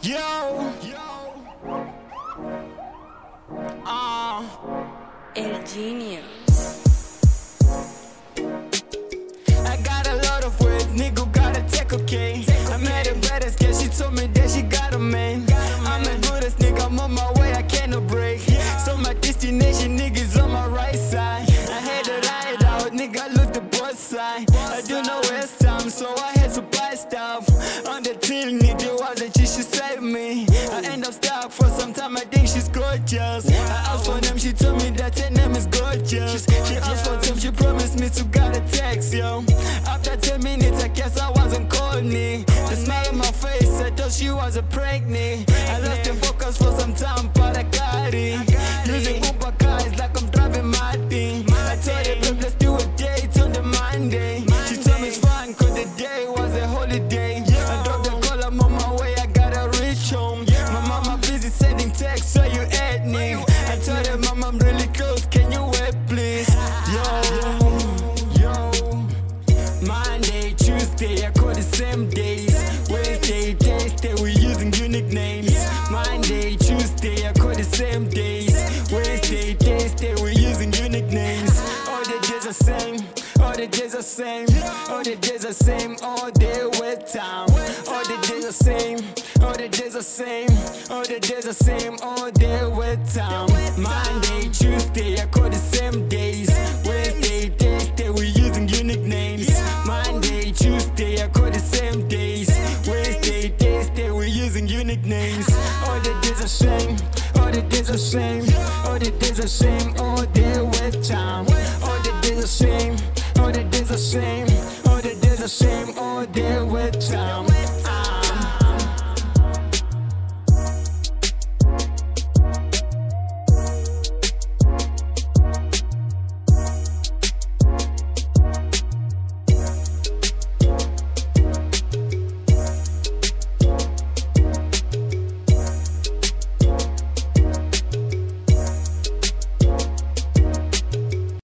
Yo, El Genio. I got a lot of words, nigga gotta take okay. I met a badass girl, she told me that she got a man. I'm a Buddhist nigga, I'm on my way, I cannot break. So my destination, niggas on my right side. I had to ride out, nigga, look the both side. I do know West time, so I had to buy stuff. On the till, nigga, wasn't she save me. I end up stuck for some time, I think she's gorgeous. I asked for them, she told me that her name is gorgeous. She asked for them, she promised me to get a text, yo. After 10 minutes, I guess I wasn't corny. The smile on my face, I thought she was a pregnant. I lost the focus for some time, but I got it. Using Uber cars like I'm driving my thing. I told her, babe, let's do a date on the Monday. She told me it's fine, cause the day was a holiday. I dropped the call, I'm on my way, I gotta reach home. My mama busy sending texts, so you at me. I told her, mom, I'm really close, can you wait, please? Yo. Monday, Tuesday, I call the same days. Wednesday, Thursday, we're using unique names. Monday, Tuesday, I call the same days. Wednesday, Thursday, we're using unique names. All the days are same, all the days are same, all the days are same, all day with time. All the days are same, all the days are same, all the days are same, all day with time. Monday, Tuesday, I call the same days. Wednesday, Thursday, we're using unique names. Monday, Tuesday, I call the same days. Wednesday, Thursday, we're using unique names. All the days are same, all the days are same, all the days are same, all day with time. All the days are same, all the days are same, all the days are same, all day with time.